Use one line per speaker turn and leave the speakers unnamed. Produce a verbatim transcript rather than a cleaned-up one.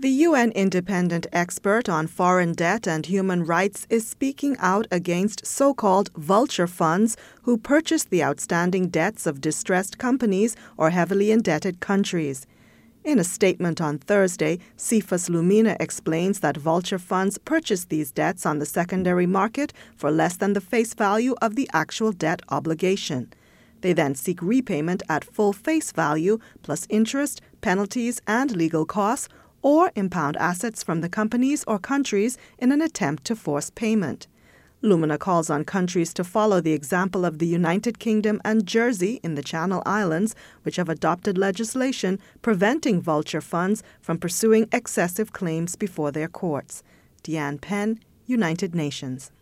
The U N independent expert on foreign debt and human rights is speaking out against so-called vulture funds who purchase the outstanding debts of distressed companies or heavily indebted countries. In a statement on Thursday, Cephas Lumina explains that vulture funds purchase these debts on the secondary market for less than the face value of the actual debt obligation. They then seek repayment at full face value, plus interest, penalties, and legal costs, or impound assets from the companies or countries in an attempt to force payment. Lumina calls on countries to follow the example of the United Kingdom and Jersey in the Channel Islands, which have adopted legislation preventing vulture funds from pursuing excessive claims before their courts. Deanne Penn, United Nations.